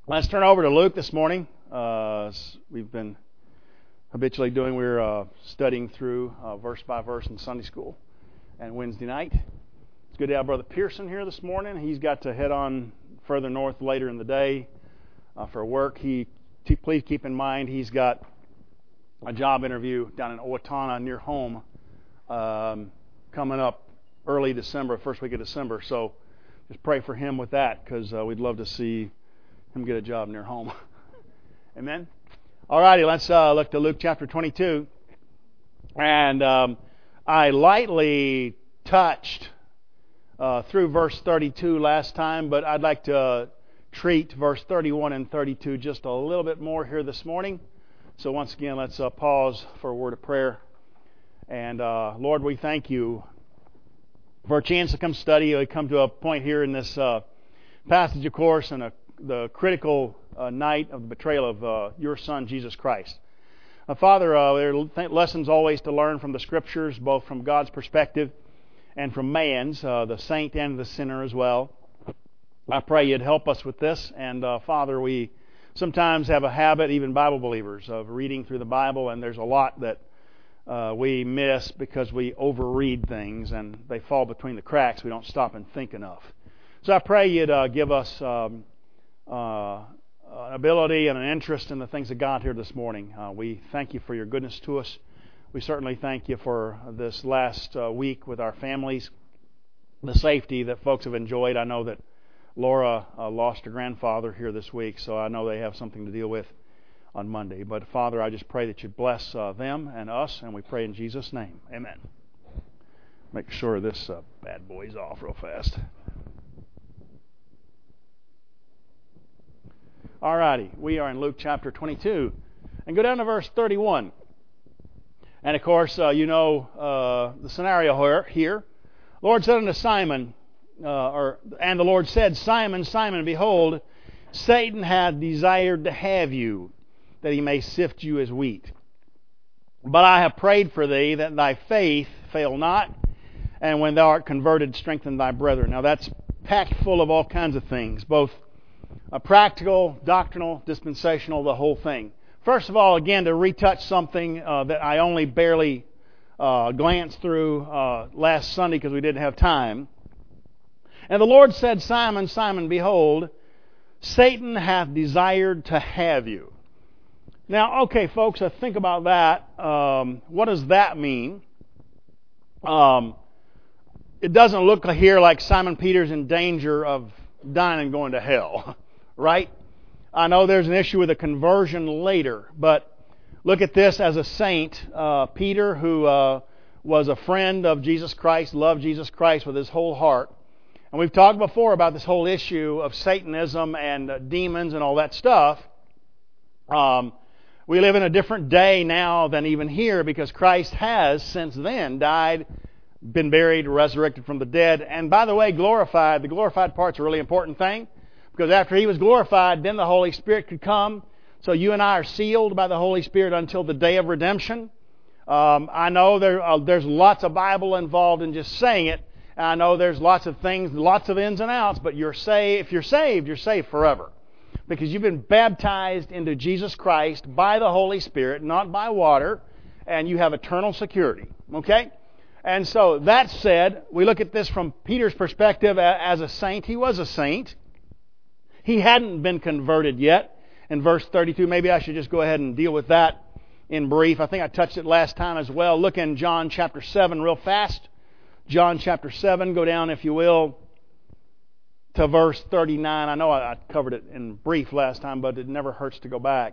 Let's turn over to Luke this morning. We've been habitually doing, we're studying through verse by verse in Sunday school and Wednesday night. It's good to have Brother Pearson here this morning. He's got to head on further north later in the day for work. Please keep in mind he's got a job interview down in Owatonna near home coming up early December, first week of December. So just pray for him with that, because we'd love to see him get a job near home. Amen. All righty, let's look to Luke chapter 22. And I lightly touched through verse 32 last time, but I'd like to treat verse 31 and 32 just a little bit more here this morning. So once again, let's pause for a word of prayer. And Lord, we thank you for a chance to come study. We come to a point here in this passage, of course, and the critical night of the betrayal of your Son, Jesus Christ. Father, there are lessons always to learn from the Scriptures, both from God's perspective and from man's, the saint and the sinner as well. I pray you'd help us with this. And Father, we sometimes have a habit, even Bible believers, of reading through the Bible, and there's a lot that we miss because we overread things and they fall between the cracks. We don't stop and think enough. So I pray you'd give us an ability and an interest in the things of God here this morning. We thank you for your goodness to us. We certainly thank you for this last week with our families, the safety that folks have enjoyed. I know that Laura lost her grandfather here this week, so I know they have something to deal with on Monday. But Father, I just pray that you bless them and us, and we pray in Jesus' name. Amen. Make sure this bad boy's off real fast. All righty, we are in Luke chapter 22, and go down to verse 31. And of course, you know the scenario here. Lord said unto Simon, and the Lord said, Simon, Simon, behold, Satan hath desired to have you, that he may sift you as wheat. But I have prayed for thee, that thy faith fail not, and when thou art converted, strengthen thy brethren. Now that's packed full of all kinds of things, both practical, doctrinal, dispensational, the whole thing. First of all, again, to retouch something that I only barely glanced through last Sunday because we didn't have time. And the Lord said, Simon, Simon, behold, Satan hath desired to have you. Now, okay, folks, think about that. What does that mean? It doesn't look here like Simon Peter's in danger of dying and going to hell, right? I know there's an issue with a conversion later, but look at this as a saint. Peter, who was a friend of Jesus Christ, loved Jesus Christ with his whole heart. And we've talked before about this whole issue of Satanism and demons and all that stuff. We live in a different day now than even here, because Christ has since then died, been buried, resurrected from the dead, and by the way, glorified. The glorified part's a really important thing, because after He was glorified, then the Holy Spirit could come. So you and I are sealed by the Holy Spirit until the day of redemption. I know there's lots of Bible involved in just saying it. And I know there's lots of things, lots of ins and outs, but if you're saved, you're saved forever. Because you've been baptized into Jesus Christ by the Holy Spirit, not by water, and you have eternal security. Okay? And so, that said, we look at this from Peter's perspective as a saint. He was a saint. He hadn't been converted yet. In verse 32, maybe I should just go ahead and deal with that in brief. I think I touched it last time as well. Look in John chapter 7 real fast. John chapter 7, go down, if you will, to verse 39. I know I covered it in brief last time, but it never hurts to go back.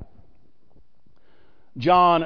John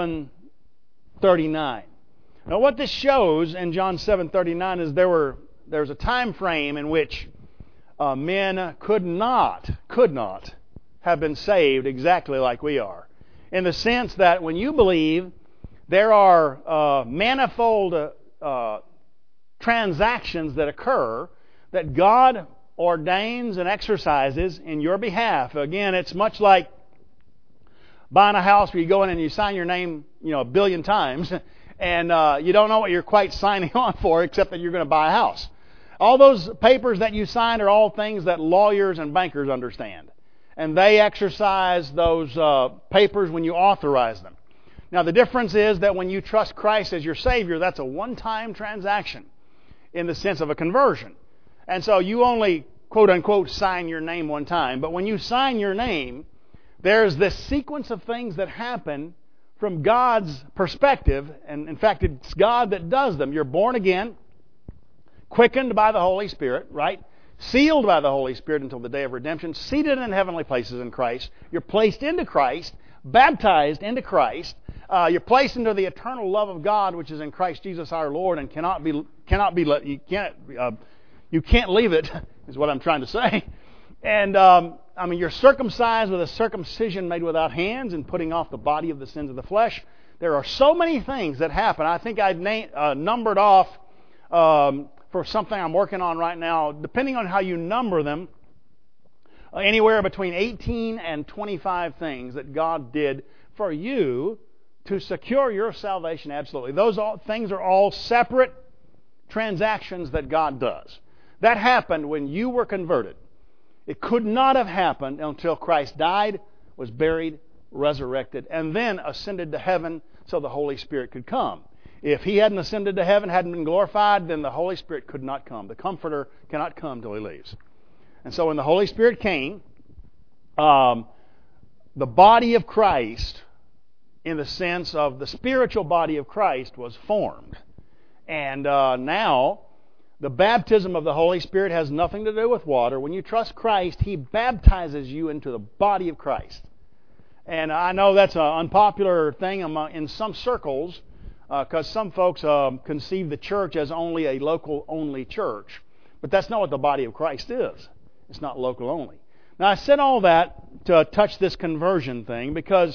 7:39. Now, what this shows in John 7:39 is there's a time frame in which men could not have been saved exactly like we are. In the sense that when you believe, there are manifold transactions that occur that God ordains and exercises in your behalf. Again, it's much like buying a house where you go in and you sign your name, a billion times, and you don't know what you're quite signing on for except that you're going to buy a house. All those papers that you signed are all things that lawyers and bankers understand. and they exercise those papers when you authorize them. Now, the difference is that when you trust Christ as your Savior, that's a one-time transaction in the sense of a conversion. And so you only, quote-unquote, sign your name one time. But when you sign your name, there's this sequence of things that happen from God's perspective. And in fact, it's God that does them. You're born again, quickened by the Holy Spirit, right? Sealed by the Holy Spirit until the day of redemption, seated in heavenly places in Christ. You're placed into Christ, baptized into Christ. You're placed into the eternal love of God, which is in Christ Jesus our Lord, and you can't leave it, is what I'm trying to say. And you're circumcised with a circumcision made without hands, and putting off the body of the sins of the flesh. There are so many things that happen. I think I've numbered off for something I'm working on right now, depending on how you number them, anywhere between 18 and 25 things that God did for you to secure your salvation. Absolutely. Those things are all separate transactions that God does. That happened when you were converted. It could not have happened until Christ died, was buried, resurrected, and then ascended to heaven so the Holy Spirit could come. If He hadn't ascended to heaven, hadn't been glorified, then the Holy Spirit could not come. The Comforter cannot come till He leaves. And so when the Holy Spirit came, the body of Christ, in the sense of the spiritual body of Christ, was formed. And now, the baptism of the Holy Spirit has nothing to do with water. When you trust Christ, He baptizes you into the body of Christ. And I know that's an unpopular thing in some circles, because some folks conceive the church as only a local-only church. But that's not what the body of Christ is. It's not local only. Now, I said all that to touch this conversion thing because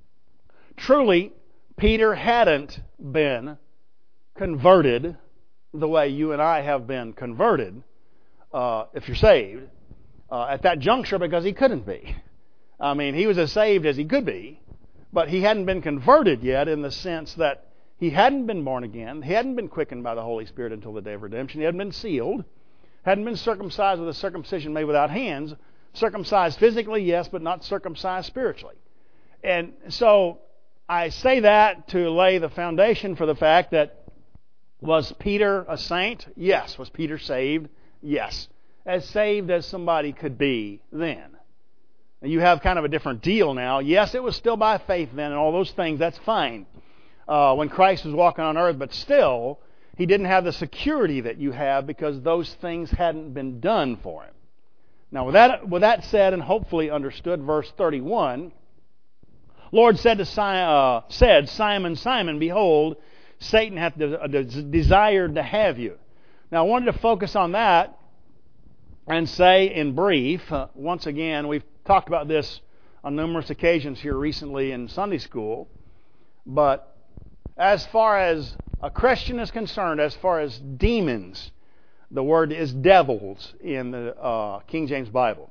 truly, Peter hadn't been converted the way you and I have been converted, if you're saved, at that juncture, because he couldn't be. I mean, he was as saved as he could be, but he hadn't been converted yet in the sense that he hadn't been born again, he hadn't been quickened by the Holy Spirit until the day of redemption, he hadn't been sealed, hadn't been circumcised with a circumcision made without hands, circumcised physically, yes, but not circumcised spiritually. And so I say that to lay the foundation for the fact that, was Peter a saint? Yes. Was Peter saved? Yes. As saved as somebody could be then. And you have kind of a different deal now. Yes, it was still by faith then and all those things. That's fine. When Christ was walking on earth, but still, He didn't have the security that you have because those things hadn't been done for Him. Now, with that said and hopefully understood, verse 31, Lord said, Simon, Simon, behold, Satan hath desired to have you. Now, I wanted to focus on that and say in brief, once again, we've talked about this on numerous occasions here recently in Sunday school, but as far as a Christian is concerned, as far as demons, the word is devils in the King James Bible.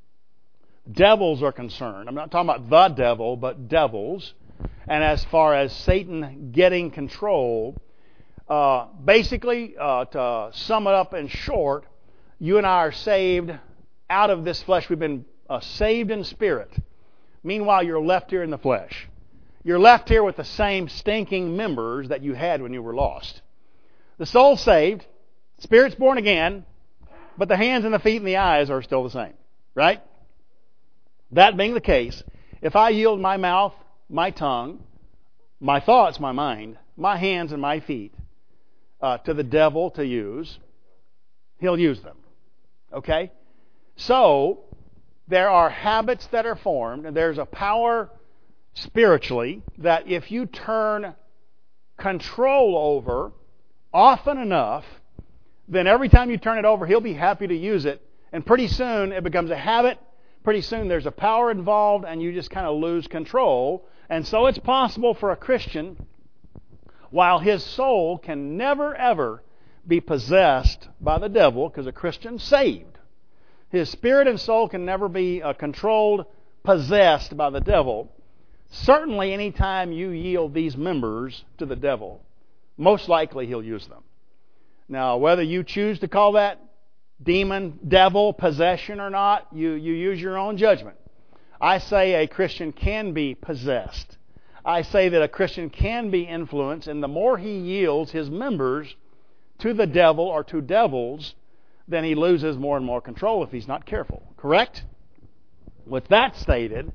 Devils are concerned. I'm not talking about the devil, but devils. And as far as Satan getting control, basically, to sum it up in short, you and I are saved out of this flesh. We've been saved in spirit. Meanwhile, you're left here in the flesh. You're left here with the same stinking members that you had when you were lost. The soul's saved, spirit's born again, but the hands and the feet and the eyes are still the same. Right? That being the case, if I yield my mouth, my tongue, my thoughts, my mind, my hands and my feet to the devil to use, he'll use them. Okay? So, there are habits that are formed, and there's a power spiritually that if you turn control over often enough, then every time you turn it over, he'll be happy to use it. And pretty soon it becomes a habit. Pretty soon there's a power involved and you just kind of lose control. And so it's possible for a Christian, while his soul can never ever be possessed by the devil, because a Christian's saved, his spirit and soul can never be controlled, possessed by the devil. Certainly any time you yield these members to the devil, most likely he'll use them. Now, whether you choose to call that demon, devil, possession or not, you use your own judgment. I say a Christian can be possessed. I say that a Christian can be influenced, and the more he yields his members to the devil or to devils, then he loses more and more control if he's not careful. Correct? With that stated,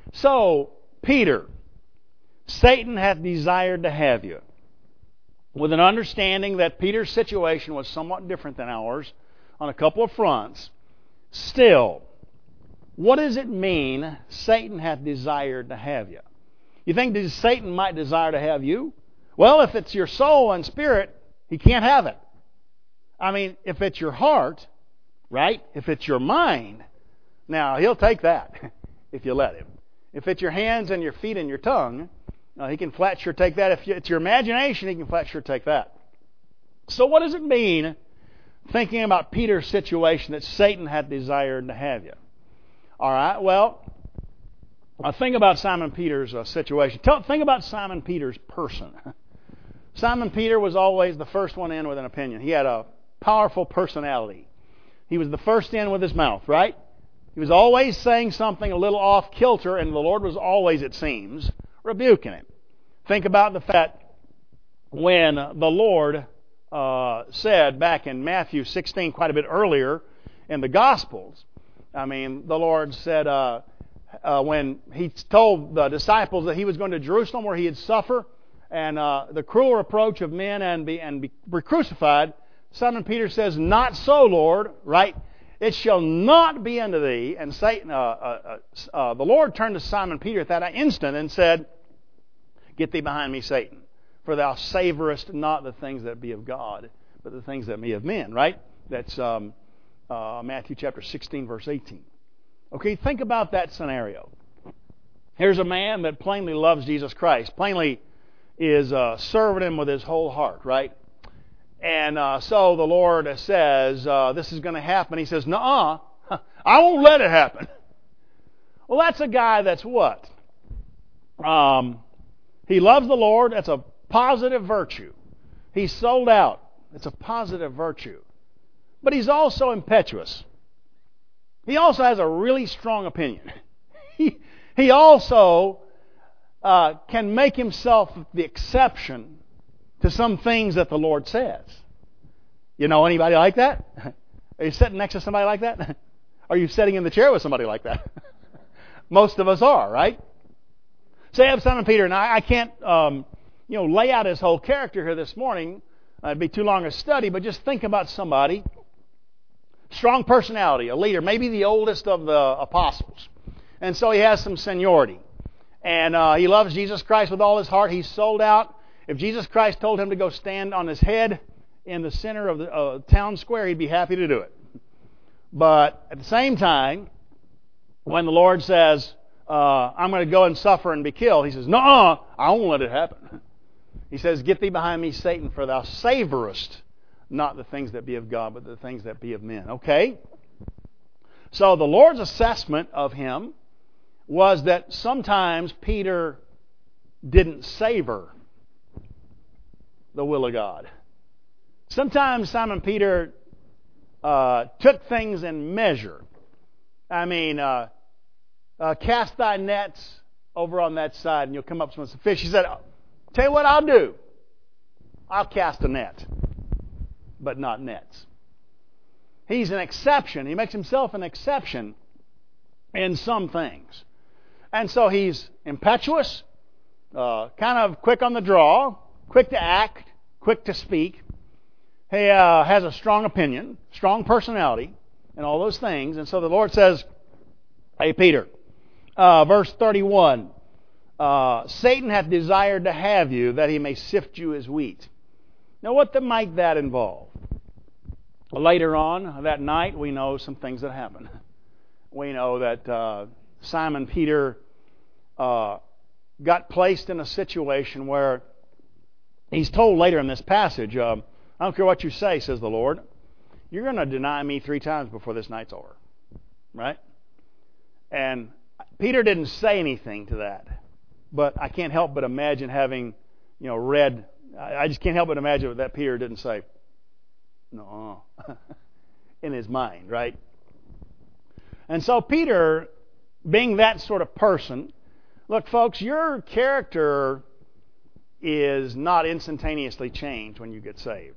so Peter, Satan hath desired to have you. With an understanding that Peter's situation was somewhat different than ours on a couple of fronts, still, what does it mean, Satan hath desired to have you? You think that Satan might desire to have you? Well, if it's your soul and spirit, he can't have it. I mean, if it's your heart, right? If it's your mind, now he'll take that if you let him. If it's your hands and your feet and your tongue, he can flat sure take that. If it's your imagination, he can flat sure take that. So what does it mean, thinking about Peter's situation, that Satan had desired to have you? All right, well, think about Simon Peter's situation. Think about Simon Peter's person. Simon Peter was always the first one in with an opinion. He had a powerful personality. He was the first in with his mouth, right? He was always saying something a little off kilter, and the Lord was always, it seems, rebuking him. Think about the fact when the Lord said back in Matthew 16, quite a bit earlier in the Gospels, I mean, the Lord said when He told the disciples that He was going to Jerusalem where He would suffer and the cruel reproach of men and be crucified, Simon Peter says, "Not so, Lord," right? "It shall not be unto thee." And Satan, the Lord turned to Simon Peter at that instant and said, "Get thee behind me, Satan, for thou savorest not the things that be of God, but the things that be of men." Right? That's Matthew chapter 16, verse 18. Okay, think about that scenario. Here's a man that plainly loves Jesus Christ, plainly is serving Him with his whole heart, right? And so the Lord says, this is going to happen. He says, "Nuh-uh, I won't let it happen." Well, that's a guy that's what? He loves the Lord. That's a positive virtue. He's sold out. It's a positive virtue. But he's also impetuous. He also has a really strong opinion. He also can make himself the exception to some things that the Lord says. You know anybody like that? Are you sitting next to somebody like that? Are you sitting in the chair with somebody like that? Most of us are, right? So you have Simon Peter, and I can't lay out his whole character here this morning. It'd be too long a study, but just think about somebody. Strong personality, a leader, maybe the oldest of the apostles. And so he has some seniority. And he loves Jesus Christ with all his heart. He's sold out. If Jesus Christ told him to go stand on his head in the center of the town square, he'd be happy to do it. But at the same time, when the Lord says, "I'm going to go and suffer and be killed," he says, "No, I won't let it happen." He says, "Get thee behind me, Satan, for thou savorest not the things that be of God, but the things that be of men." Okay? So the Lord's assessment of him was that sometimes Peter didn't savor the will of God. Sometimes Simon Peter took things in measure. I mean, cast thy nets over on that side and you'll come up with some fish. He said, "Tell you what I'll do. I'll cast a net, but not nets." He's an exception. He makes himself an exception in some things. And so he's impetuous, kind of quick on the draw, quick to act, quick to speak. He has a strong opinion, strong personality, and all those things. And so the Lord says, "Hey, Peter," verse 31, "Satan hath desired to have you, that he may sift you as wheat." Now, what might that involve? Later on that night, we know some things that happened. We know that Simon Peter got placed in a situation where he's told later in this passage, "I don't care what you say," says the Lord, "you're going to deny me 3 times before this night's over." Right? And Peter didn't say anything to that. But I can't help but imagine having, read. I just can't help but imagine that Peter didn't say, "No." in his mind, right? And so Peter, being that sort of person, look, folks, your character is not instantaneously changed when you get saved.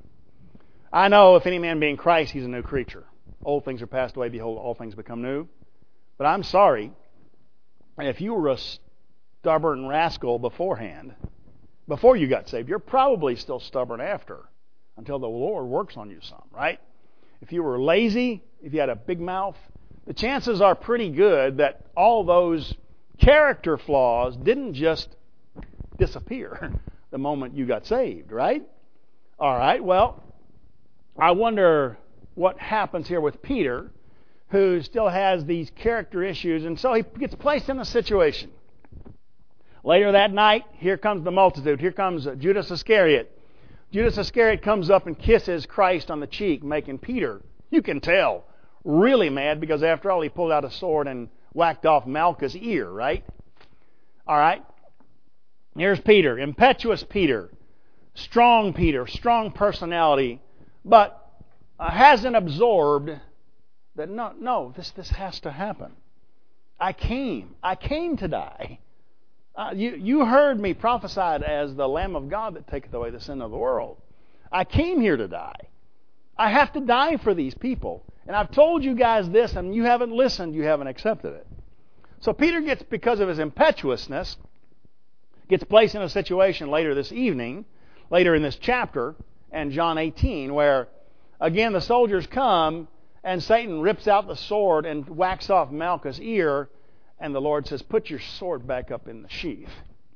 I know if any man be in Christ, he's a new creature. Old things are passed away, behold, all things become new. But I'm sorry, if you were a stubborn rascal beforehand, before you got saved, you're probably still stubborn after, until the Lord works on you some, right? If you were lazy, if you had a big mouth, the chances are pretty good that all those character flaws didn't just disappear the moment you got saved, right? All right, well, I wonder what happens here with Peter, who still has these character issues, and so he gets placed in a situation. Later that night, here comes the multitude. Here comes Judas Iscariot. Judas Iscariot comes up and kisses Christ on the cheek, making Peter, you can tell, really mad, because after all, he pulled out a sword and whacked off Malchus' ear, right? All right. Here's Peter, impetuous Peter, strong personality, but hasn't absorbed that no, this has to happen. I came to die. You heard me prophesied as the Lamb of God that taketh away the sin of the world. I came here to die. I have to die for these people. And I've told you guys this, and you haven't listened, you haven't accepted it. So Peter gets, because of his impetuousness, gets placed in a situation later this evening, later in this chapter, and John 18, where, again, the soldiers come, and Satan rips out the sword and whacks off Malchus' ear, and the Lord says, put your sword back up in the sheath.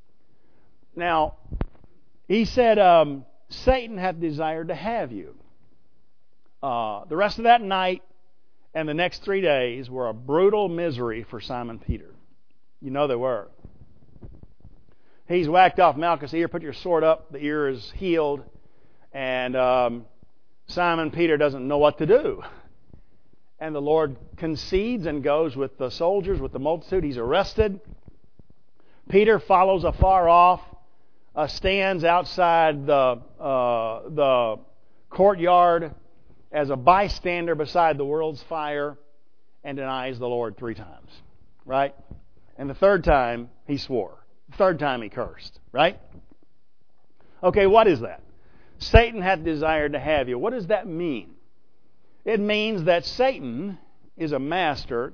Now, he said, Satan hath desired to have you. The rest of that night and the next 3 days were a brutal misery for Simon Peter. You know they were. He's whacked off Malchus' ear, put your sword up, the ear is healed, and Simon Peter doesn't know what to do. And the Lord concedes and goes with the soldiers, with the multitude. He's arrested. Peter follows afar off, stands outside the courtyard as a bystander beside the world's fire, and denies the Lord 3 times. Right? And the 3rd time, he swore. The 3rd time, he cursed. Right? Okay, what is that? Satan hath desired to have you. What does that mean? It means that Satan is a master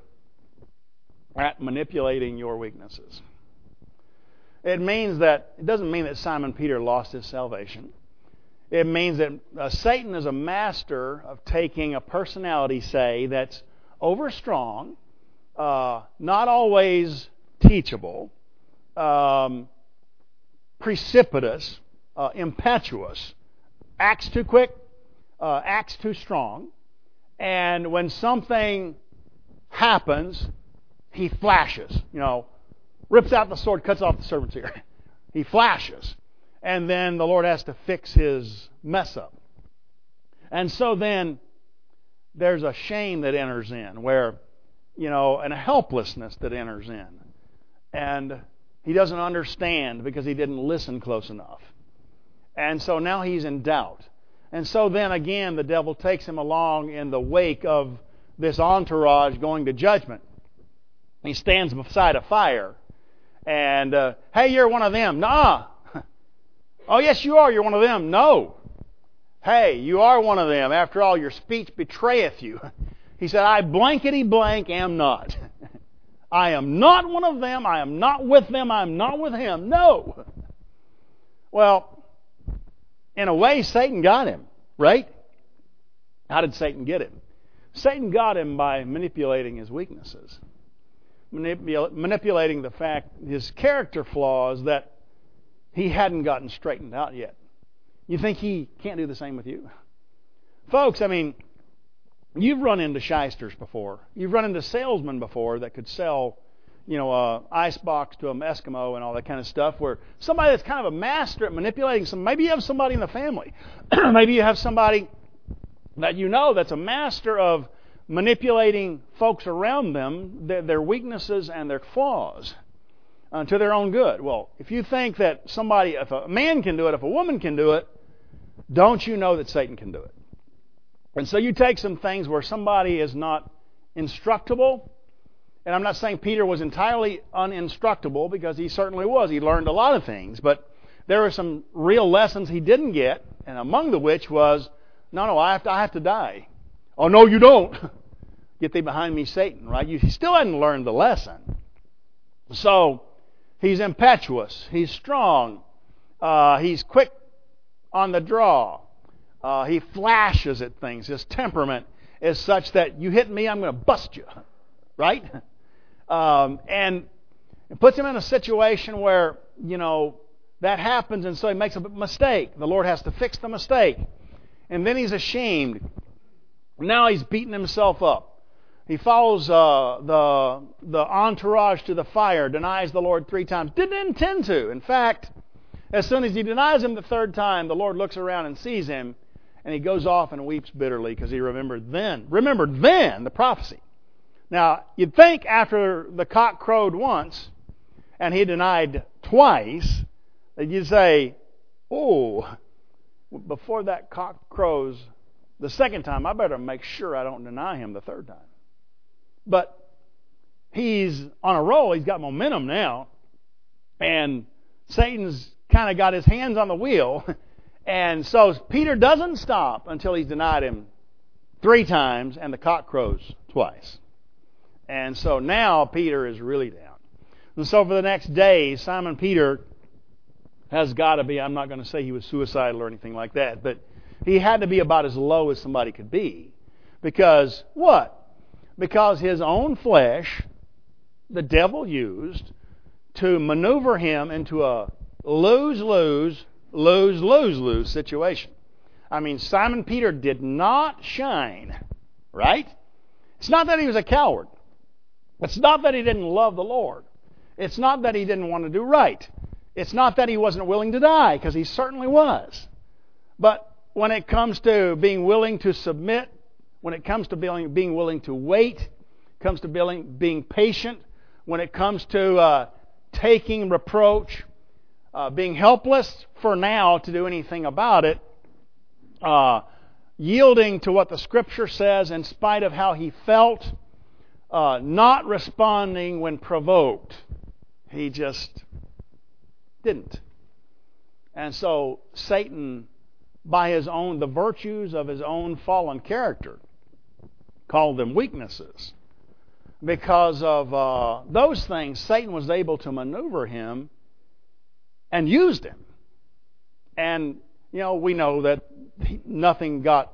at manipulating your weaknesses. It doesn't mean that Simon Peter lost his salvation. It means that Satan is a master of taking a personality, say, that's overstrong, not always teachable, precipitous, impetuous, acts too quick, acts too strong. And when something happens, he flashes, rips out the sword, cuts off the servant's ear. He flashes. And then the Lord has to fix his mess up. And so then there's a shame that enters in, and a helplessness that enters in. And he doesn't understand because he didn't listen close enough. And so now he's in doubt. And so then again, the devil takes him along in the wake of this entourage going to judgment. He stands beside a fire. And, hey, you're one of them. Nah. Oh, yes, you are. You're one of them. No. Hey, you are one of them. After all, your speech betrayeth you. He said, I blankety blank am not. I am not one of them. I am not with them. I am not with him. No. Well, in a way, Satan got him, right? How did Satan get him? Satan got him by manipulating his weaknesses. Manipulating the fact, his character flaws that he hadn't gotten straightened out yet. You think he can't do the same with you? Folks, you've run into shysters before. You've run into salesmen before that could sell, a icebox to an Eskimo and all that kind of stuff, where somebody that's kind of a master at manipulating maybe you have somebody in the family. Maybe you have somebody that that's a master of manipulating folks around them, their weaknesses and their flaws, to their own good. Well, if you think that if a man can do it, if a woman can do it, don't you know that Satan can do it? And so you take some things where somebody is not instructable, and I'm not saying Peter was entirely uninstructable, because he certainly was. He learned a lot of things, but there were some real lessons he didn't get, and among the which was, no, I have to die. Oh, no, you don't. Get thee behind me, Satan, right? He still hadn't learned the lesson. So he's impetuous. He's strong. He's quick on the draw. He flashes at things. His temperament is such that you hit me, I'm going to bust you, right? And it puts him in a situation where, that happens, and so he makes a mistake. The Lord has to fix the mistake. And then he's ashamed. Now he's beating himself up. He follows the entourage to the fire, denies the Lord 3 times. Didn't intend to. In fact, as soon as he denies him the 3rd time, the Lord looks around and sees him, and he goes off and weeps bitterly because he remembered then the prophecy. Now, you'd think after the cock crowed once and he denied twice, that you'd say, oh, before that cock crows the 2nd time, I better make sure I don't deny him the 3rd time. But he's on a roll. He's got momentum now. And Satan's kind of got his hands on the wheel. And so Peter doesn't stop until he's denied him 3 times and the cock crows twice. And so now Peter is really down. And so for the next day, Simon Peter has got to be, I'm not going to say he was suicidal or anything like that, but he had to be about as low as somebody could be. Because what? Because his own flesh, the devil used to maneuver him into a lose-lose situation. I mean, Simon Peter did not shine, right? It's not that he was a coward. It's not that he didn't love the Lord. It's not that he didn't want to do right. It's not that he wasn't willing to die, because he certainly was. But when it comes to being willing to submit, when it comes to being willing to wait, comes to being patient, when it comes to taking reproach, being helpless for now to do anything about it, yielding to what the Scripture says in spite of how he felt, not responding when provoked. He just didn't. And so Satan, by the virtues of his own fallen character, called them weaknesses. Because of those things, Satan was able to maneuver him and used him. And, we know that nothing got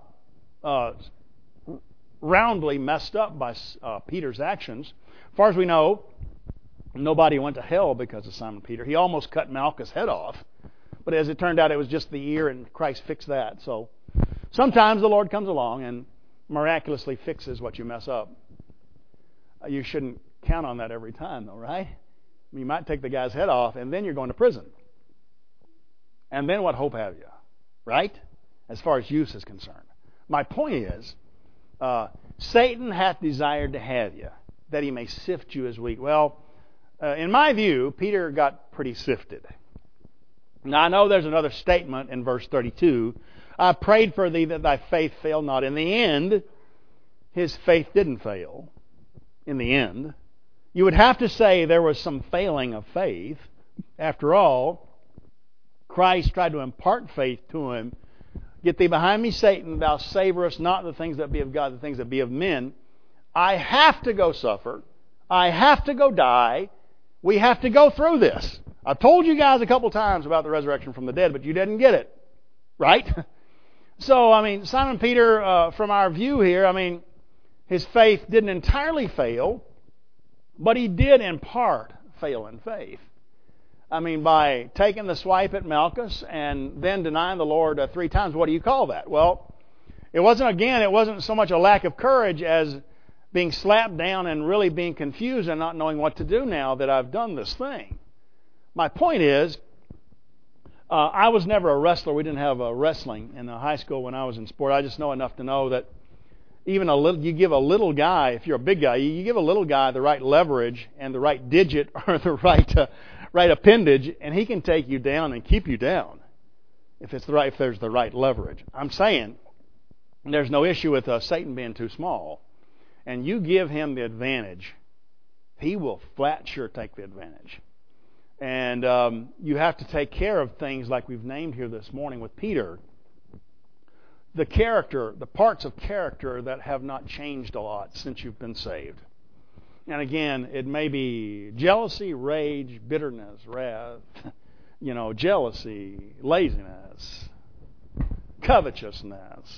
roundly messed up by Peter's actions. As far as we know, nobody went to hell because of Simon Peter. He almost cut Malchus' head off. But as it turned out, it was just the ear, and Christ fixed that. So sometimes the Lord comes along and miraculously fixes what you mess up. You shouldn't count on that every time, though, right? You might take the guy's head off, and then you're going to prison. And then what hope have you, right? As far as use is concerned. My point is, Satan hath desired to have you, that he may sift you as wheat. Well, in my view, Peter got pretty sifted. Now, I know there's another statement in verse 32. I prayed for thee that thy faith fail not. In the end, his faith didn't fail. In the end, you would have to say there was some failing of faith. After all, Christ tried to impart faith to him. Get thee behind me, Satan, thou savorest not the things that be of God, the things that be of men. I have to go suffer. I have to go die. We have to go through this. I've told you guys a couple times about the resurrection from the dead, but you didn't get it. Right? So, Simon Peter, from our view here, his faith didn't entirely fail, but he did in part fail in faith. By taking the swipe at Malchus and then denying the Lord 3 times, what do you call that? Well, it wasn't so much a lack of courage as being slapped down and really being confused and not knowing what to do now that I've done this thing. My point is, I was never a wrestler. We didn't have wrestling in high school when I was in sport. I just know enough to know that even you give a little guy, if you're a big guy, you give a little guy the right leverage and the right digit or the right appendage, and he can take you down and keep you down if there's the right leverage. I'm saying There's no issue with Satan being too small. And you give him the advantage, he will flat sure take the advantage. And you have to take care of things like we've named here this morning with Peter. The character, the parts of character that have not changed a lot since you've been saved. And again, it may be jealousy, rage, bitterness, wrath, jealousy, laziness, covetousness.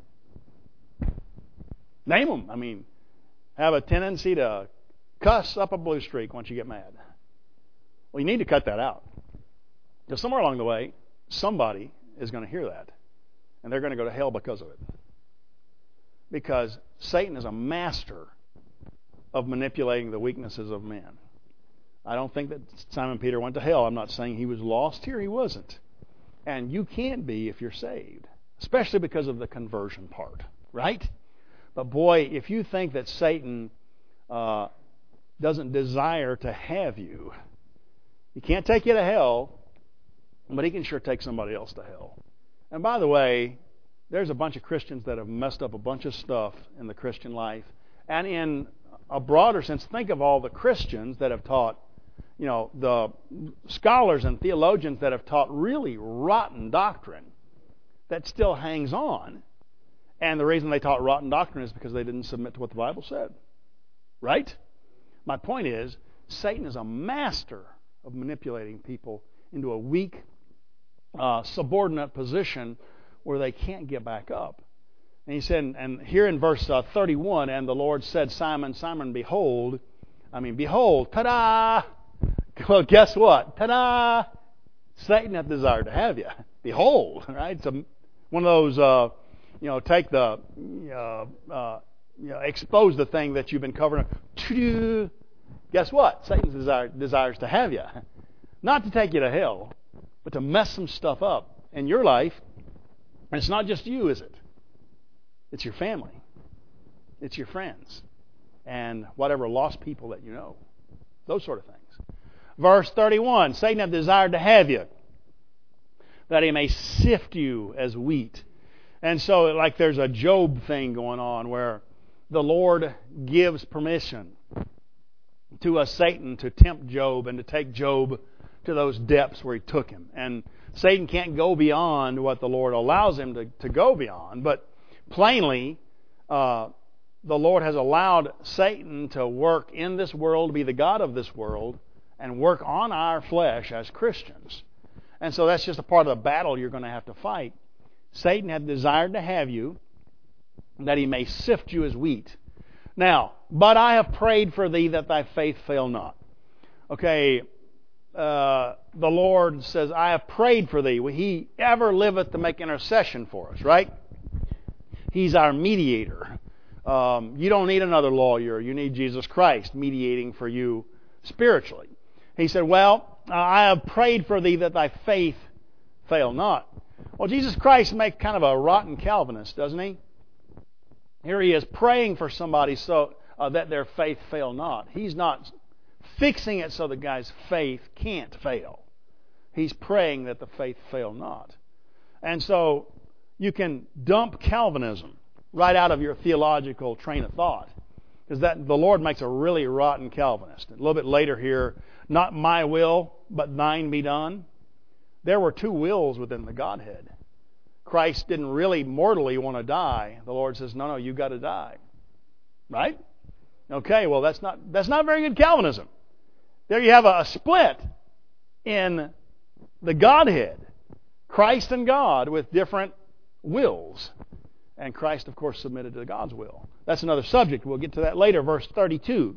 Name them. I mean, have a tendency to cuss up a blue streak once you get mad. Well, you need to cut that out. Because somewhere along the way, somebody is going to hear that. And they're going to go to hell because of it. Because Satan is a master of manipulating the weaknesses of men. I don't think that Simon Peter went to hell. I'm not saying he was lost here. He wasn't. And you can't be if you're saved. Especially because of the conversion part. Right? But boy, if you think that Satan doesn't desire to have you, he can't take you to hell, but he can sure take somebody else to hell. And by the way, there's a bunch of Christians that have messed up a bunch of stuff in the Christian life. And in a broader sense, think of all the Christians that have taught, the scholars and theologians that have taught really rotten doctrine that still hangs on. And the reason they taught rotten doctrine is because they didn't submit to what the Bible said. Right? My point is, Satan is a master of manipulating people into a weak, subordinate position where they can't get back up. And he said, and here in verse 31, and the Lord said, Simon, Simon, behold, ta-da! Well, guess what? Ta-da! Satan hath desired to have you. Behold, right? It's one of those, take the, expose the thing that you've been covering up. Guess what? Satan desires to have you. Not to take you to hell, but to mess some stuff up in your life. And it's not just you, is it? It's your family. It's your friends. And whatever lost people that you know. Those sort of things. Verse 31, Satan hath desired to have you, that he may sift you as wheat. And so, like there's a Job thing going on where the Lord gives permission to Satan to tempt Job and to take Job to those depths where he took him. And Satan can't go beyond what the Lord allows him to go beyond. But plainly, the Lord has allowed Satan to work in this world, be the God of this world, and work on our flesh as Christians. And so that's just a part of the battle you're going to have to fight. Satan hath desired to have you, that he may sift you as wheat. Now, but I have prayed for thee that thy faith fail not. Okay, the Lord says, I have prayed for thee. He ever liveth to make intercession for us, right? He's our mediator. You don't need another lawyer. You need Jesus Christ mediating for you spiritually. He said, well, I have prayed for thee that thy faith fail not. Well, Jesus Christ makes kind of a rotten Calvinist, doesn't he? Here he is praying for somebody so that their faith fail not. He's not fixing it so the guy's faith can't fail. He's praying that the faith fail not. And so you can dump Calvinism right out of your theological train of thought, because that the Lord makes a really rotten Calvinist. A little bit later here, not my will, but thine be done. There were two wills within the Godhead. Christ didn't really mortally want to die. The Lord says, no, you got to die. Right? Okay, well, that's not very good Calvinism. There you have a split in the Godhead. Christ and God with different wills. And Christ, of course, submitted to God's will. That's another subject. We'll get to that later. Verse 32.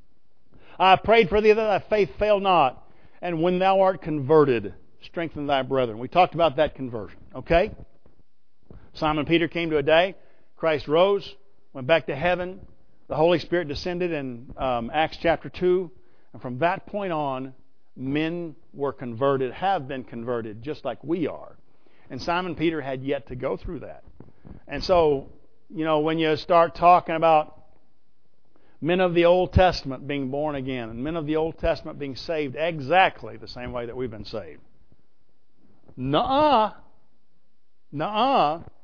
I prayed for thee that thy faith fail not, and when thou art converted, strengthen thy brethren. We talked about that conversion. Okay? Simon Peter came to a day. Christ rose, went back to heaven. The Holy Spirit descended in Acts chapter 2. And from that point on, men were converted, have been converted, just like we are. And Simon Peter had yet to go through that. And so, when you start talking about men of the Old Testament being born again, and men of the Old Testament being saved exactly the same way that we've been saved. Nuh-uh.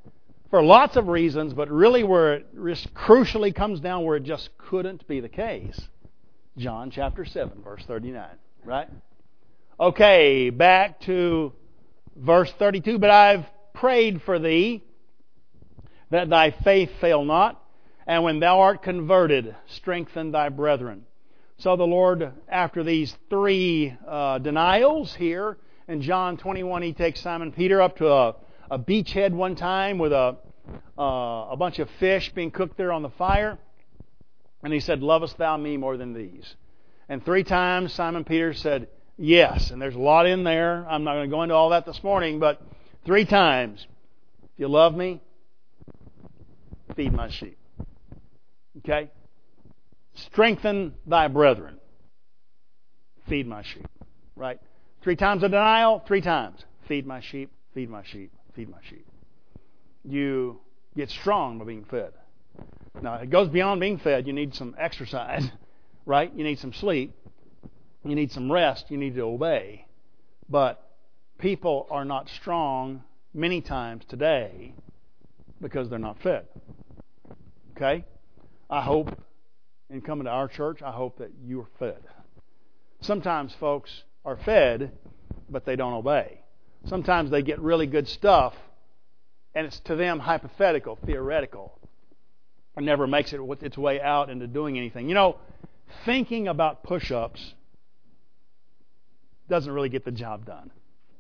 for lots of reasons, but really where it just crucially comes down where it just couldn't be the case. John chapter 7, verse 39. Right? Okay, back to verse 32. But I've prayed for thee, that thy faith fail not, and when thou art converted, strengthen thy brethren. So the Lord, after these three denials here, in John 21, He takes Simon Peter up to a beachhead one time with a bunch of fish being cooked there on the fire. And He said, lovest thou me more than these? And three times Simon Peter said, yes. And there's a lot in there. I'm not going to go into all that this morning, but three times. If you love me, feed my sheep. Okay? Strengthen thy brethren. Feed my sheep. Right? Three times of denial, three times. Feed my sheep, feed my sheep, feed my sheep. You get strong by being fed. Now, it goes beyond being fed. You need some exercise, right? You need some sleep. You need some rest. You need to obey. But people are not strong many times today because they're not fed. Okay? I hope, in coming to our church, I hope that you are fed. Sometimes folks are fed, but they don't obey. Sometimes they get really good stuff, and it's to them hypothetical, theoretical. It never makes its way out into doing anything. You know, thinking about push-ups doesn't really get the job done.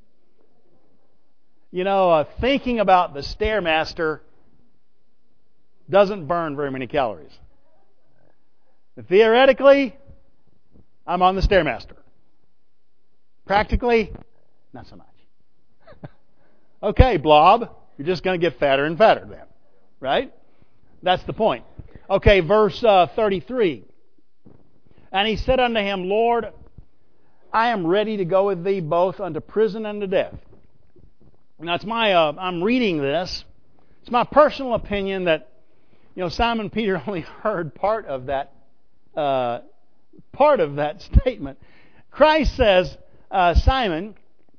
You know, thinking about the Stairmaster doesn't burn very many calories. Theoretically, I'm on the Stairmaster. Practically, not so much. Okay, blob, you're just going to get fatter and fatter then. Right? That's the point. Okay, verse 33. And he said unto him, Lord, I am ready to go with thee both unto prison and to death. Now, it's I'm reading this. It's my personal opinion that, Simon Peter only heard part of that statement. Christ says, Simon,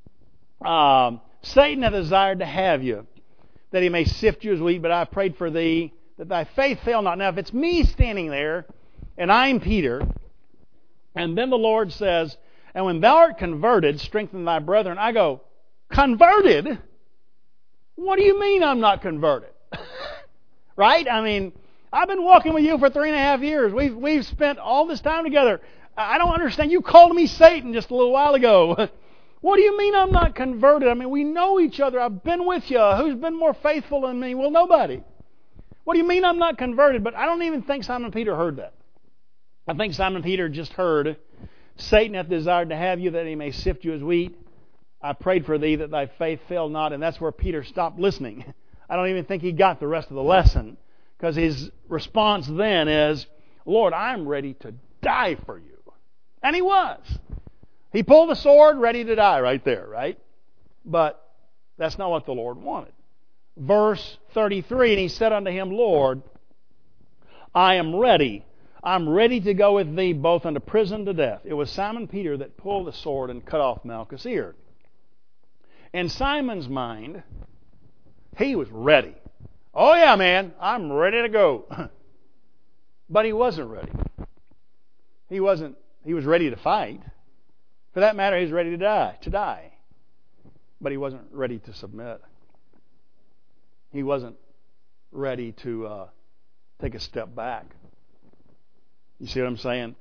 Satan hath desired to have you, that he may sift you as wheat, but I prayed for thee, that thy faith fail not. Now, if it's me standing there, and I'm Peter, and then the Lord says, and when thou art converted, strengthen thy brethren. I go, converted? What do you mean I'm not converted? Right? I mean, I've been walking with you for 3.5 years. We've spent all this time together. I don't understand. You called me Satan just a little while ago. What do you mean I'm not converted? I mean, we know each other. I've been with you. Who's been more faithful than me? Well, nobody. What do you mean I'm not converted? But I don't even think Simon Peter heard that. I think Simon Peter just heard, Satan hath desired to have you, that he may sift you as wheat. I prayed for thee, that thy faith fail not. And that's where Peter stopped listening. I don't even think he got the rest of the lesson, because his response then is, Lord, I'm ready to die for you. And he was. He pulled the sword, ready to die right there, right? But that's not what the Lord wanted. Verse 33, and he said unto him, Lord, I am ready. I'm ready to go with thee both unto prison to death. It was Simon Peter that pulled the sword and cut off Malchus' ear. In Simon's mind, he was ready. Oh yeah, man, I'm ready to go. But he wasn't ready. He was ready to fight. For that matter, he was ready to die. But he wasn't ready to submit. He wasn't ready to take a step back. You see what I'm saying?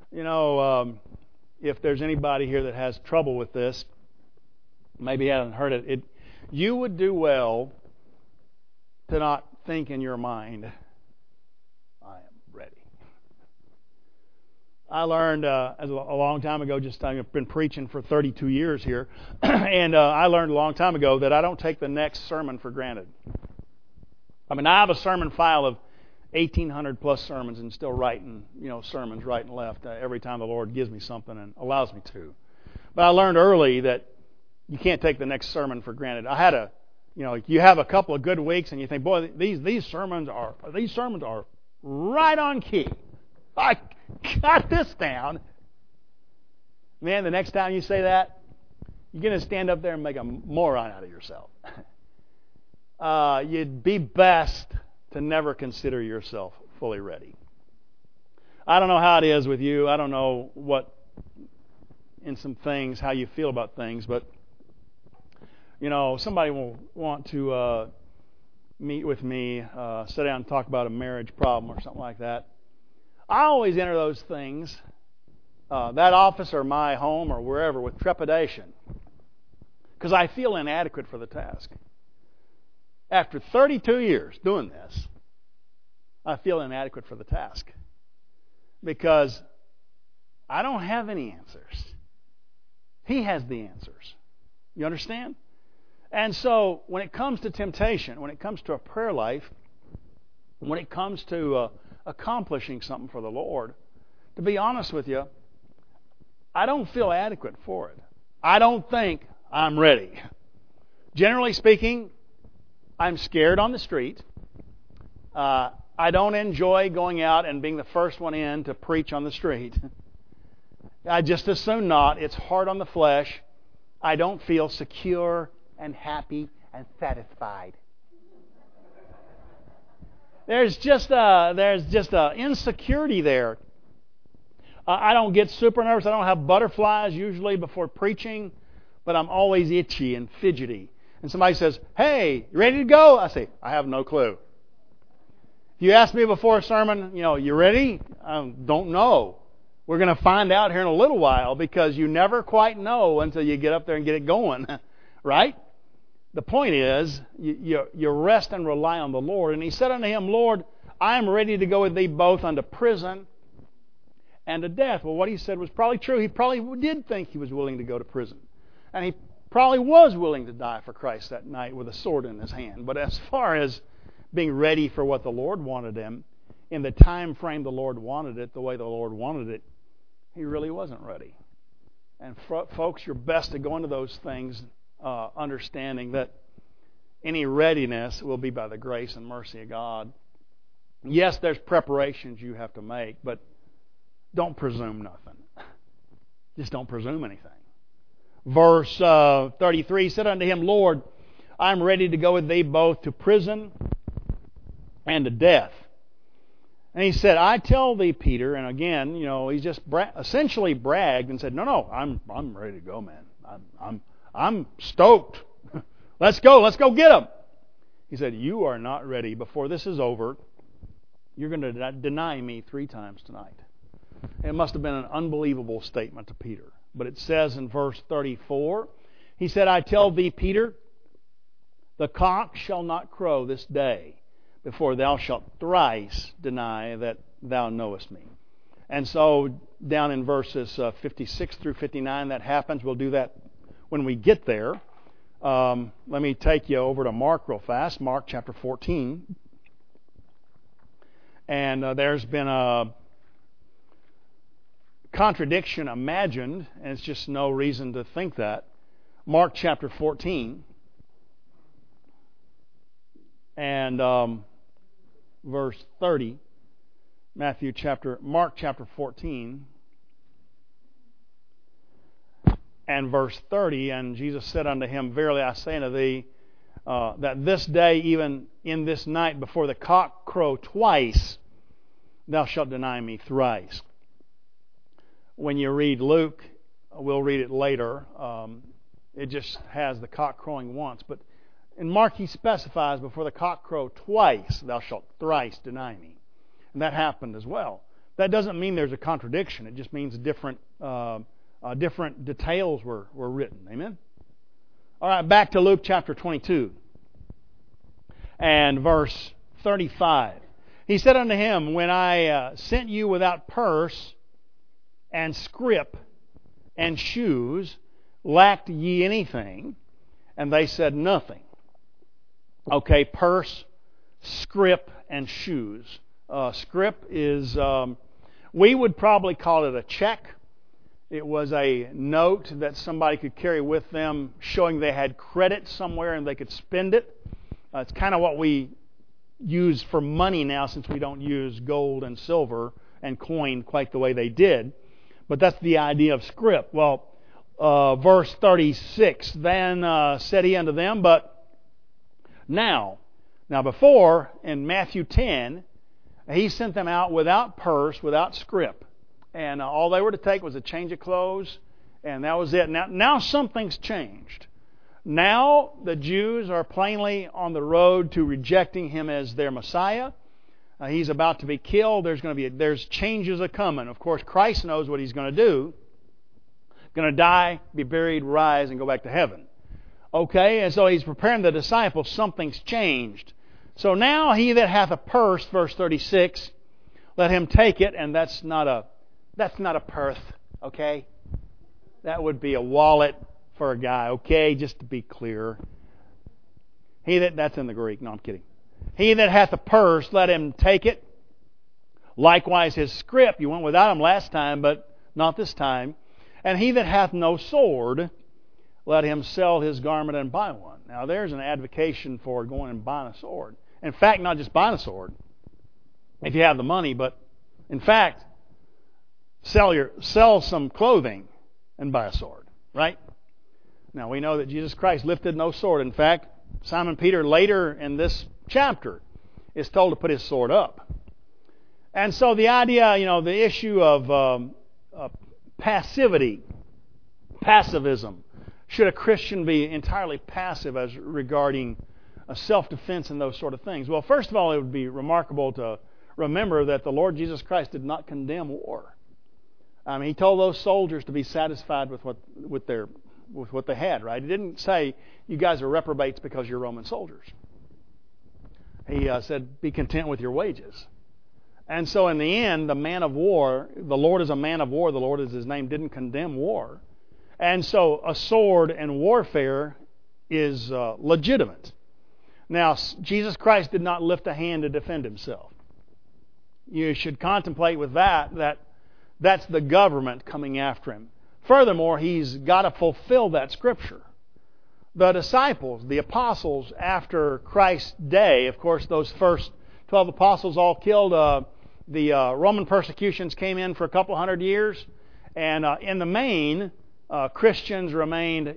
If there's anybody here that has trouble with this, maybe hasn't heard it, you would do well to not think in your mind, I am ready. I learned a long time ago, I've been preaching for 32 years here, and I learned a long time ago that I don't take the next sermon for granted. I mean, I have a sermon file of 1,800 plus sermons and still writing, sermons right and left every time the Lord gives me something and allows me to. But I learned early that you can't take the next sermon for granted. I had you have a couple of good weeks and you think, boy, these sermons are right on key. I got this down. Man, the next time you say that, you're going to stand up there and make a moron out of yourself. you'd be best to never consider yourself fully ready. I don't know how it is with you. I don't know what, in some things, how you feel about things, but, somebody will want to meet with me, sit down and talk about a marriage problem or something like that. I always enter those things, that office or my home or wherever, with trepidation, because I feel inadequate for the task. After 32 years doing this, I feel inadequate for the task because I don't have any answers. He has the answers. You understand? And so when it comes to temptation, when it comes to a prayer life, when it comes to accomplishing something for the Lord, to be honest with you, I don't feel adequate for it. I don't think I'm ready. Generally speaking, I'm scared on the street. I don't enjoy going out and being the first one in to preach on the street. I just as soon not. It's hard on the flesh. I don't feel secure and happy and satisfied. There's just a insecurity there. I don't get super nervous. I don't have butterflies usually before preaching, but I'm always itchy and fidgety. And somebody says, "Hey, you ready to go?" I say, "I have no clue." If you ask me before a sermon, "You ready?" I don't know. We're going to find out here in a little while because you never quite know until you get up there and get it going, right? The point is, you rest and rely on the Lord. And he said unto him, "Lord, I am ready to go with thee both unto prison and to death." Well, what he said was probably true. He probably did think he was willing to go to prison. And he probably was willing to die for Christ that night with a sword in his hand. But as far as being ready for what the Lord wanted him, in the time frame the Lord wanted it, the way the Lord wanted it, he really wasn't ready. And folks, you're best to go into those things understanding that any readiness will be by the grace and mercy of God. Yes, there's preparations you have to make, but don't presume nothing. Just don't presume anything. Verse 33 said unto him, "Lord, I am ready to go with thee both to prison and to death." And he said, "I tell thee, Peter," and again, he just essentially bragged and said, "No, I'm ready to go, man. I'm stoked. Let's go get him." He said, "You are not ready. Before this is over, you're going to deny me 3 times tonight." It must have been an unbelievable statement to Peter. But it says in verse 34, he said, "I tell thee, Peter, the cock shall not crow this day before thou shalt thrice deny that thou knowest me." And so down in verses 56 through 59 that happens. We'll do that when we get there. Let me take you over to Mark real fast. Mark chapter 14. And there's been a contradiction imagined, and it's just no reason to think that. Mark chapter 14 and verse 30. Mark chapter 14 and verse 30. "And Jesus said unto him, Verily I say unto thee, that this day, even in this night, before the cock crow twice, thou shalt deny me thrice." When you read Luke, we'll read it later, it just has the cock crowing once. But in Mark he specifies, "Before the cock crow twice, thou shalt thrice deny me." And that happened as well. That doesn't mean there's a contradiction. It just means different details were written. Amen? All right, back to Luke chapter 22 and verse 35. He said unto him, "When I sent you without purse and scrip and shoes, lacked ye anything?" And they said, "Nothing." Okay, purse, scrip, and shoes. Scrip is, we would probably call it a check. It was a note that somebody could carry with them showing they had credit somewhere and they could spend it. It's kind of what we use for money now, since we don't use gold and silver and coin quite the way they did. But that's the idea of scrip. Well, verse 36, "Then said he unto them, But Now before, in Matthew 10, he sent them out without purse, without scrip. And all they were to take was a change of clothes, and that was it. Now something's changed. Now the Jews are plainly on the road to rejecting him as their Messiah. He's about to be killed. There's changes a coming. Of course, Christ knows what he's going to do. Going to die, be buried, rise, and go back to heaven. Okay, and so he's preparing the disciples. Something's changed. So now he that hath a purse, verse 36, let him take it, and that's not a purse, okay? That would be a wallet for a guy, okay? Just to be clear. That's in the Greek. No, I'm kidding. He that hath a purse, let him take it. Likewise his scrip. You went without him last time, but not this time. And he that hath no sword, let him sell his garment and buy one. Now there's an advocation for going and buying a sword. In fact, not just buying a sword, if you have the money, but in fact, sell some clothing and buy a sword, right? Now we know that Jesus Christ lifted no sword. In fact, Simon Peter later in this chapter is told to put his sword up. And so the idea, the issue of passivism. Should a Christian be entirely passive as regarding self-defense and those sort of things? Well, first of all, it would be remarkable to remember that the Lord Jesus Christ did not condemn war. He told those soldiers to be satisfied with what they had, right? He didn't say, you guys are reprobates because you're Roman soldiers. He said, be content with your wages. And so in the end, the man of war, the Lord is a man of war, the Lord is his name, didn't condemn war. And so a sword and warfare is legitimate. Now, Jesus Christ did not lift a hand to defend himself. You should contemplate with that's the government coming after him. Furthermore, he's got to fulfill that scripture. The disciples, the apostles after Christ's day, of course, those first 12 apostles all killed. The Roman persecutions came in for a couple hundred years. And in the main, Christians remained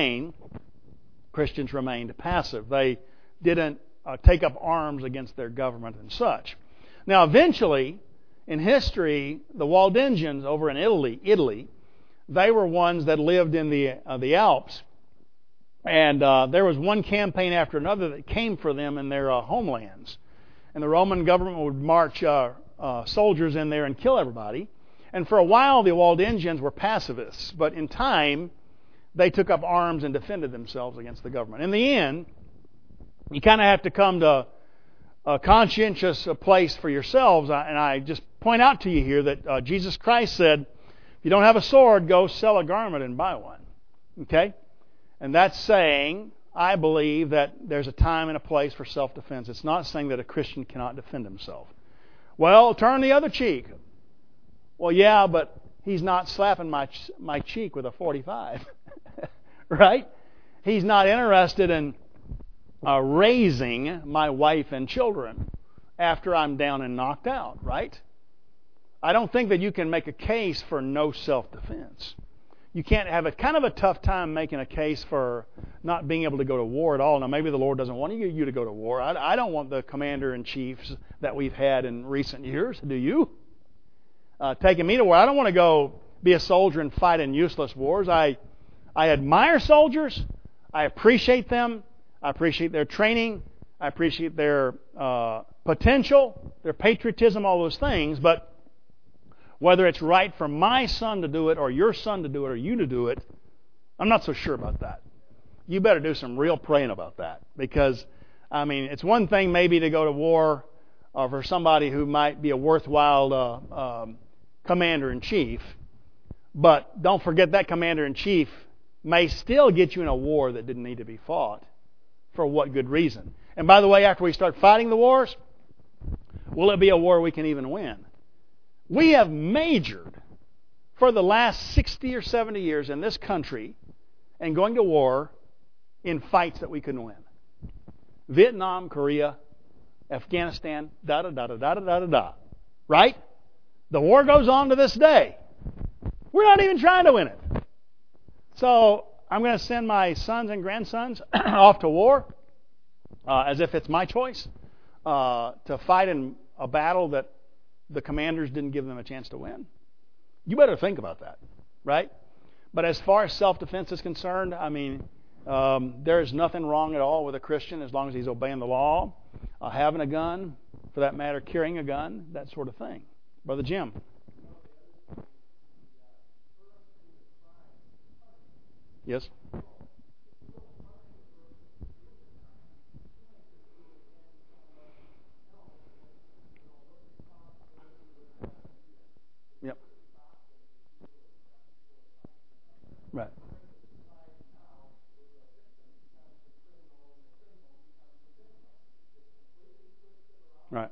passive. They didn't take up arms against their government and such. Now, eventually, in history, the Waldensians over in Italy, they were ones that lived in the Alps. And there was one campaign after another that came for them in their homelands. And the Roman government would march soldiers in there and kill everybody. And for a while, the Waldensians were pacifists. But in time, they took up arms and defended themselves against the government. In the end, you kind of have to come to a conscientious place for yourselves. And I just point out to you here that Jesus Christ said, if you don't have a sword, go sell a garment and buy one. Okay? And that's saying, I believe that there's a time and a place for self-defense. It's not saying that a Christian cannot defend himself. Well, turn the other cheek. Well, yeah, but he's not slapping my cheek with a .45, right? He's not interested in raising my wife and children after I'm down and knocked out, right? I don't think that you can make a case for no self-defense. You can't have kind of a tough time making a case for not being able to go to war at all. Now, maybe the Lord doesn't want you to go to war. I don't want the commander-in-chiefs that we've had in recent years. Do you? Taking me to war. I don't want to go be a soldier and fight in useless wars. I admire soldiers. I appreciate them. I appreciate their training. I appreciate their potential, their patriotism, all those things. But whether it's right for my son to do it or your son to do it or you to do it, I'm not so sure about that. You better do some real praying about that. Because, it's one thing maybe to go to war for somebody who might be a worthwhile commander-in-chief. But don't forget that commander-in-chief may still get you in a war that didn't need to be fought. For what good reason? And by the way, after we start fighting the wars, will it be a war we can even win? We have majored for the last 60 or 70 years in this country and going to war in fights that we couldn't win. Vietnam, Korea, Afghanistan, da-da-da-da-da-da-da-da. Right? The war goes on to this day. We're not even trying to win it. So I'm going to send my sons and grandsons off to war. as if it's my choice to fight in a battle that the commanders didn't give them a chance to win. You better think about that, right? But as far as self-defense is concerned, I mean, there is nothing wrong at all with a Christian as long as he's obeying the law, having a gun, for that matter, carrying a gun, that sort of thing. Brother Jim. Yes? Yep. Right. Right.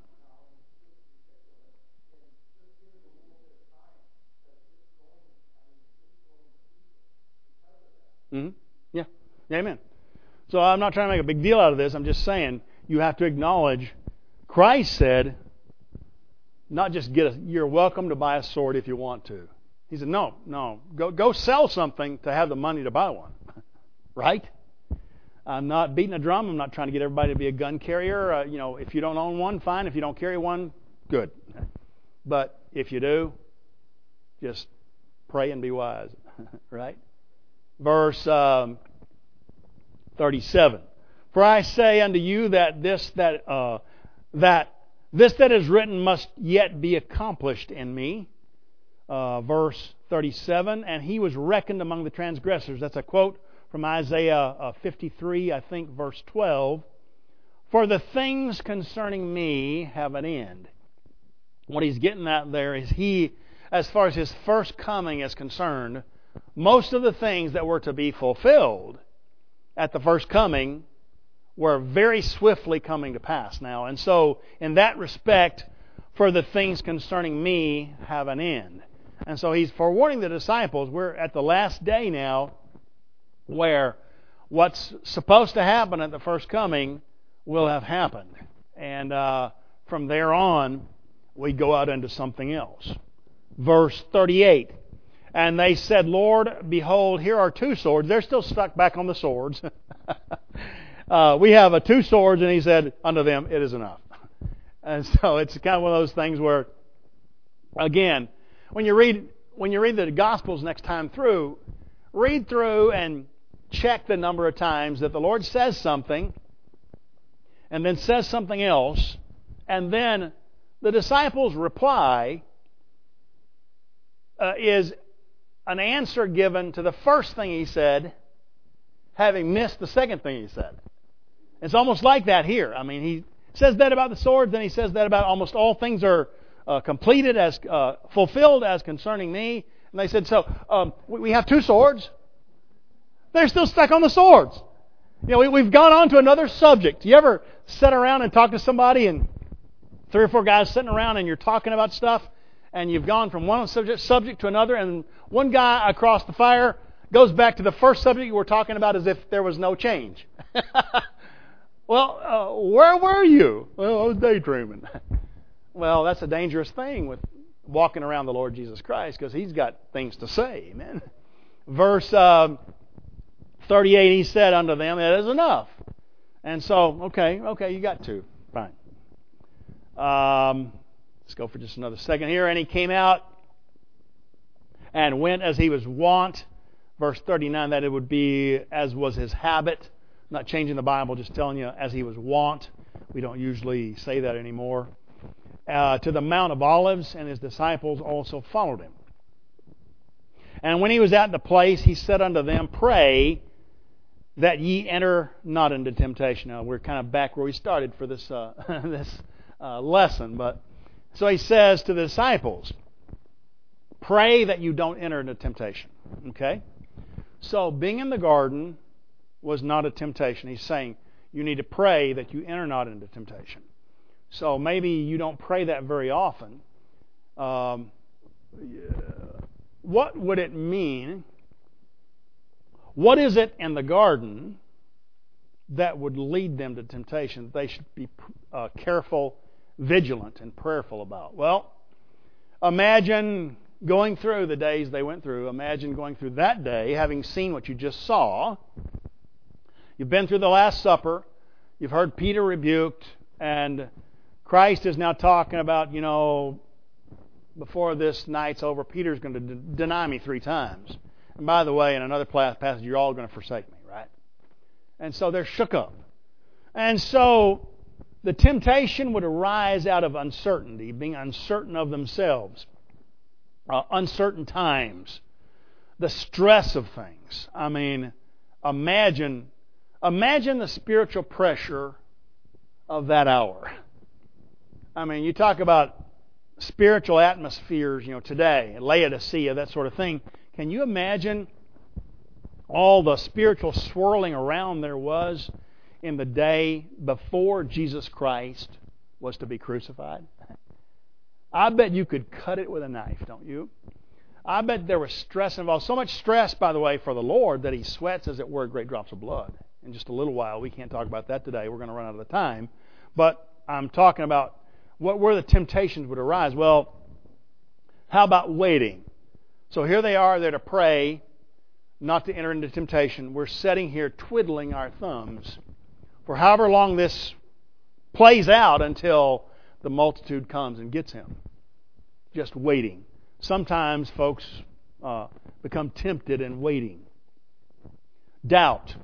Mm-hmm. Yeah. Amen. So I'm not trying to make a big deal out of this. I'm just saying you have to acknowledge Christ said, not just you're welcome to buy a sword if you want to. He said, no, go sell something to have the money to buy one. Right? I'm not beating a drum. I'm not trying to get everybody to be a gun carrier. If you don't own one, fine. If you don't carry one, good. But if you do, just pray and be wise. Right? Verse 37. For I say unto you that this that is written must yet be accomplished in me. Verse 37. And he was reckoned among the transgressors. That's a quote from Isaiah 53, I think, verse 12. For the things concerning me have an end. What he's getting at there is as far as his first coming is concerned, most of the things that were to be fulfilled at the first coming were very swiftly coming to pass now. And so, in that respect, for the things concerning me have an end. And so he's forewarning the disciples, we're at the last day now, where what's supposed to happen at the first coming will have happened. And from there on, we go out into something else. Verse 38. And they said, Lord, behold, here are two swords. They're still stuck back on the swords. We have two swords, and he said unto them, it is enough. And so it's kind of one of those things where, again, when you read the Gospels next time through, read through and check the number of times that the Lord says something and then says something else, and then the disciples' reply is an answer given to the first thing he said, having missed the second thing he said. It's almost like that here. I mean, he says that about the swords, then he says that about almost all things are completed as fulfilled as concerning me. And they said, so we have two swords. They're still stuck on the swords. We've gone on to another subject. You ever sit around and talk to somebody, and 3 or 4 guys sitting around, and you're talking about stuff, and you've gone from one subject to another, and one guy across the fire goes back to the first subject you were talking about as if there was no change. Well, where were you? Well, I was daydreaming. Well, that's a dangerous thing with walking around the Lord Jesus Christ, because He's got things to say. Amen. Verse 38, He said unto them, it is enough. And so, okay, you got two. Fine. Let's go for just another second here. And He came out and went as He was wont. Verse 39, that it would be as was His habit. I'm not changing the Bible, just telling you as He was wont. We don't usually say that anymore. To the Mount of Olives, and His disciples also followed Him. And when He was at the place, He said unto them, pray that ye enter not into temptation. Now, we're kind of back where we started for this lesson. But so He says to the disciples, pray that you don't enter into temptation. Okay? So being in the garden was not a temptation. He's saying you need to pray that you enter not into temptation. So maybe you don't pray that very often. What would it mean? What is it in the garden that would lead them to temptation that they should be careful, vigilant, and prayerful about? Well, imagine going through the days they went through. Imagine going through that day, having seen what you just saw. You've been through the Last Supper. You've heard Peter rebuked, and Christ is now talking about, before this night's over, Peter's going to deny me 3 times. And by the way, in another passage, you're all going to forsake me, right? And so they're shook up. And so the temptation would arise out of uncertainty, being uncertain of themselves, uncertain times, the stress of things. I mean, imagine the spiritual pressure of that hour. I mean, you talk about spiritual atmospheres, today, Laodicea, that sort of thing. Can you imagine all the spiritual swirling around there was in the day before Jesus Christ was to be crucified? I bet you could cut it with a knife, don't you? I bet there was stress involved. So much stress, by the way, for the Lord that He sweats, as it were, great drops of blood. In just a little while, we can't talk about that today. We're going to run out of the time. But I'm talking about where the temptations would arise. Well, how about waiting? So here they are, they're to pray, not to enter into temptation. We're sitting here twiddling our thumbs for however long this plays out until the multitude comes and gets Him. Just waiting. Sometimes folks become tempted in waiting. Doubt.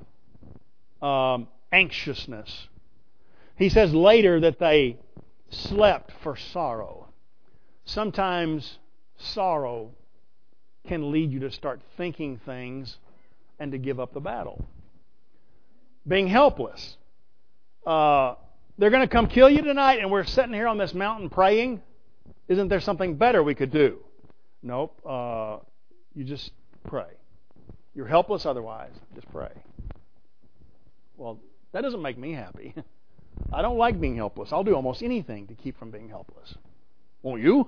Anxiousness. He says later that they slept for sorrow. Sometimes sorrow can lead you to start thinking things and to give up the battle. Being helpless. They're going to come kill you tonight and we're sitting here on this mountain praying. Isn't there something better we could do? Nope. You just pray. You're helpless otherwise. Just pray. Well, that doesn't make me happy. I don't like being helpless. I'll do almost anything to keep from being helpless. Won't you?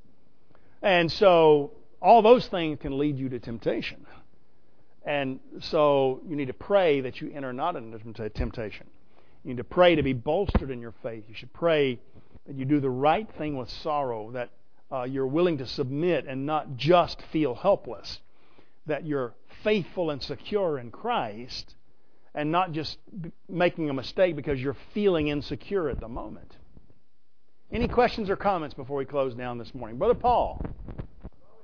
And so all those things can lead you to temptation. And so you need to pray that you enter not into temptation. You need to pray to be bolstered in your faith. You should pray that you do the right thing with sorrow, that you're willing to submit and not just feel helpless, that you're faithful and secure in Christ and not just making a mistake because you're feeling insecure at the moment. Any questions or comments before we close down this morning? Brother Paul.